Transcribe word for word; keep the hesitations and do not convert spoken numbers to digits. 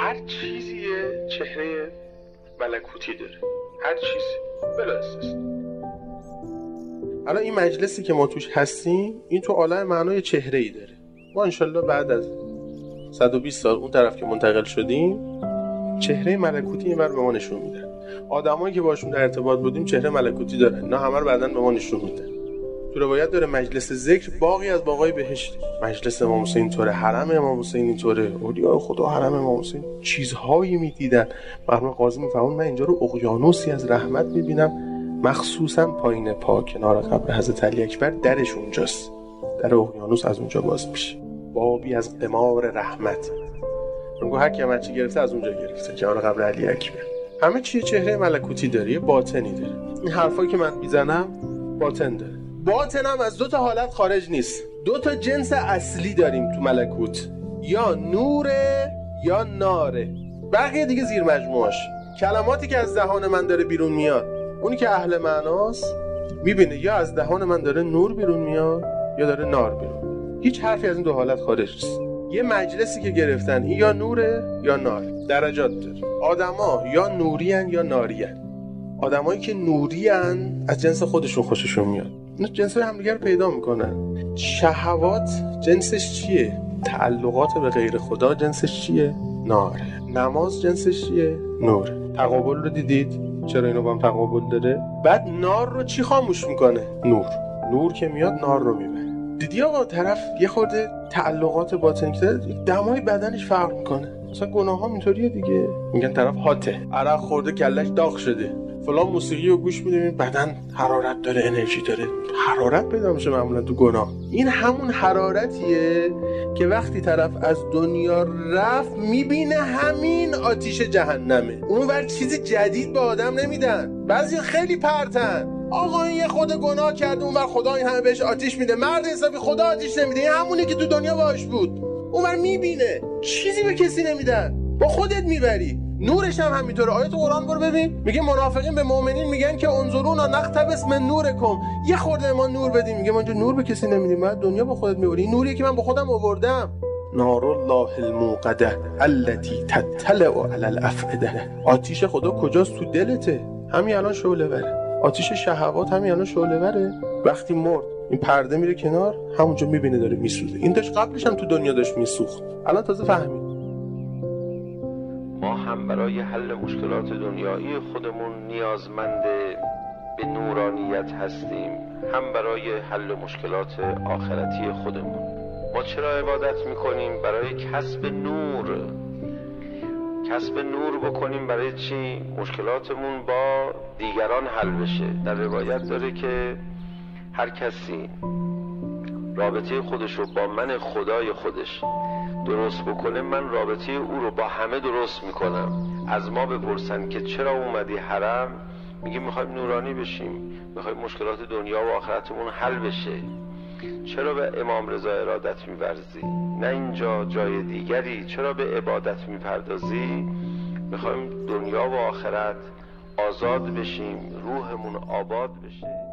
هر چیزی چهره ملکوتی داره، هر چیزی بلا استثنا. الان این مجلسی که ما توش هستیم این تو عالم معنای چهره‌ای داره. ما انشالله بعد از صد و بیست سال اون طرف که منتقل شدیم چهره ملکوتی اینور به ما نشون میدن. آدمایی که باشون در ارتباط بودیم چهره ملکوتی دارن، نه همه رو بعداً به ما نشون میدن. تو روایت داره مجلس ذکر باقی از باقای بهشت. مجلس امام حسین طوره، حرم امام حسین اینطوره، اولیاء خدا حرم امام حسین چیزهایی میدیدن. مرحوم قاضی میفهمون من اینجا رو اقیانوسی از رحمت میبینم، مخصوصا پایین پا کنار قبر حضرت علی اکبر درش اونجاست، در اقیانوس از اونجا باز میشه، بابی از قمار رحمت. میگه هر کی هم چی گرفته از اونجا گرفته، کنار قبر علی اکبر. همه چی چهره ملکوتی داره، یه باطنی داره. این حرفایی که من میزنم باطن داره. باطنم از دو تا حالت خارج نیست. دو تا جنس اصلی داریم تو ملکوت، یا نوره یا ناره، بقیه دیگه زیر مجموعاش. کلماتی که از دهان من داره بیرون میاد، اونی که اهل معناست میبینه یا از دهان من داره نور بیرون میاد یا داره نار بیرون. هیچ حرفی از این دو حالت خارج نیست. یه مجلسی که گرفتن این یا نوره یا نار، درجات داره. آدما یا نورین یا نارین. آدمایی که نورین از جنس خودشون خوششون میاد، اینا جنسای همدیگه رو پیدا میکنن. شهوات جنسش چیه؟ تعلقات به غیر خدا جنسش چیه؟ ناره. نماز جنسش چیه؟ نور. تقابل رو دیدید؟ چرا اینو با هم تقابل داره؟ بعد نار رو چی خاموش میکنه؟ نور. نور که میاد نار رو میبره. دیدی آقا طرف یه خورده تعلقات باطنی که دمای بدنش فرق میکنه. مثلا گناه ها اینطوریه دیگه، میگن طرف هاته، عرق خورده کلش داغ شده، فلان موسیقی رو گوش میده بدن حرارت داره، انرژی داره، حرارت پیدا میشه معمولا تو گناه. این همون حرارتیه که وقتی طرف از دنیا رفت میبینه همین آتیش جهنمه. اون ور چیز جدید به آدم نمیدن. بعضی خیلی پرتن، آقا این یه خود گناه کرده اون ور خدا این همه بهش آتیش میده. مرد حسابی خدا آتیش نمیده، این همونی که تو دنیا باش بود. اون ور میبینه چیزی به کسی نمیدن، با خودت میبری. نورش هم همینطوره. آیت قرآن برو ببین، میگه منافقین به مؤمنین میگن که انظرونا نقتبس من نورکم، یه خورده ما نور بدیم. میگه ما اینجا نور به کسی نمیدیم، ما دنیا با خودت میبری. این نوریه که من با خودم آوردم. نار الله الموقده التي تطلع علی الافئده. آتیش خدا کجاست؟ تو دلته. همین الان شعله وره. آتیش شهوات همین الان شعله وره. وقتی مرد این پرده میره کنار، همونجا میبینه داره میسوزه. این داشت قبلش هم تو دنیا داشت میسوخت، الان تازه فهمید. ما هم برای حل مشکلات دنیایی خودمون نیازمند به نورانیت هستیم، هم برای حل مشکلات آخرتی خودمون. ما چرا عبادت میکنیم؟ برای کسب نور. کسب نور بکنیم برای چی؟ مشکلاتمون با دیگران حل بشه. در روایت داره که هر کسی رابطه خودش رو با من خدای خودش درست بکنه، من رابطه او رو با همه درست میکنم. از ما بپرسن که چرا اومدی حرم، میگه میخوایم نورانی بشیم، میخوایم مشکلات دنیا و آخرتمون حل بشه. چرا به امام رضا ارادت می‌ورزی؟ نه اینجا جای دیگری. چرا به عبادت میپردازی؟ میخوایم دنیا و آخرت آزاد بشیم، روحمون آباد بشه.